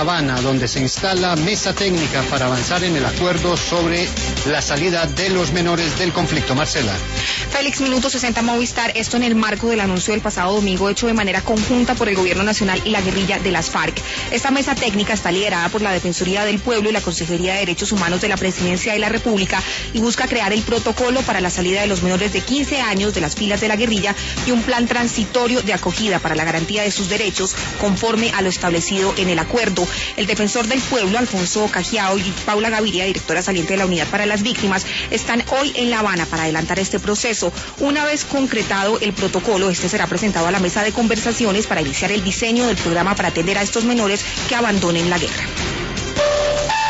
Habana, donde se instala mesa técnica para avanzar en el acuerdo sobre la salida de los menores del conflicto. Marcela. Félix, Minuto 60 Movistar, esto en el marco del anuncio del pasado domingo hecho de manera conjunta por el Gobierno Nacional y la guerrilla de las FARC. Esta mesa técnica está liderada por la Defensoría del Pueblo y la Consejería de Derechos Humanos de la Presidencia de la República y busca crear el protocolo para la salida de los menores de 15 años de las filas de la guerrilla y un plan transitorio de acogida para la garantía de sus derechos conforme a lo establecido en el acuerdo. El defensor del pueblo, Alfonso Cajiao, y Paula Gaviria, directora saliente de la Unidad para las Víctimas, están hoy en La Habana para adelantar este proceso. Una vez concretado el protocolo, este será presentado a la mesa de conversaciones para iniciar el diseño del programa para atender a estos menores que abandonen la guerra.